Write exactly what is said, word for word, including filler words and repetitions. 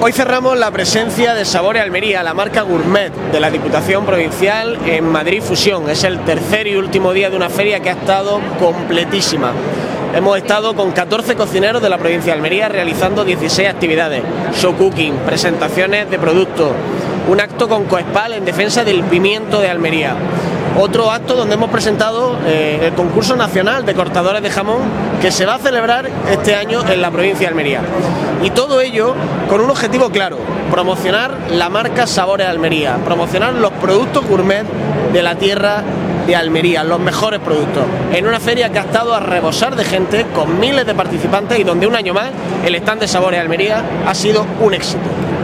Hoy cerramos la presencia de Sabores Almería, la marca gourmet de la Diputación Provincial en Madrid Fusión. Es el tercer y último día de una feria que ha estado completísima. Hemos estado con catorce cocineros de la provincia de Almería realizando dieciséis actividades, show cooking, presentaciones de productos, un acto con Coespal en defensa del pimiento de Almería, otro acto donde hemos presentado eh, el concurso nacional de cortadores de jamón que se va a celebrar este año en la provincia de Almería. Y todo ello con un objetivo claro: promocionar la marca Sabores Almería, promocionar los productos gourmet de la tierra de Almería, los mejores productos, en una feria que ha estado a rebosar de gente, con miles de participantes y donde un año más el stand de Sabores Almería ha sido un éxito.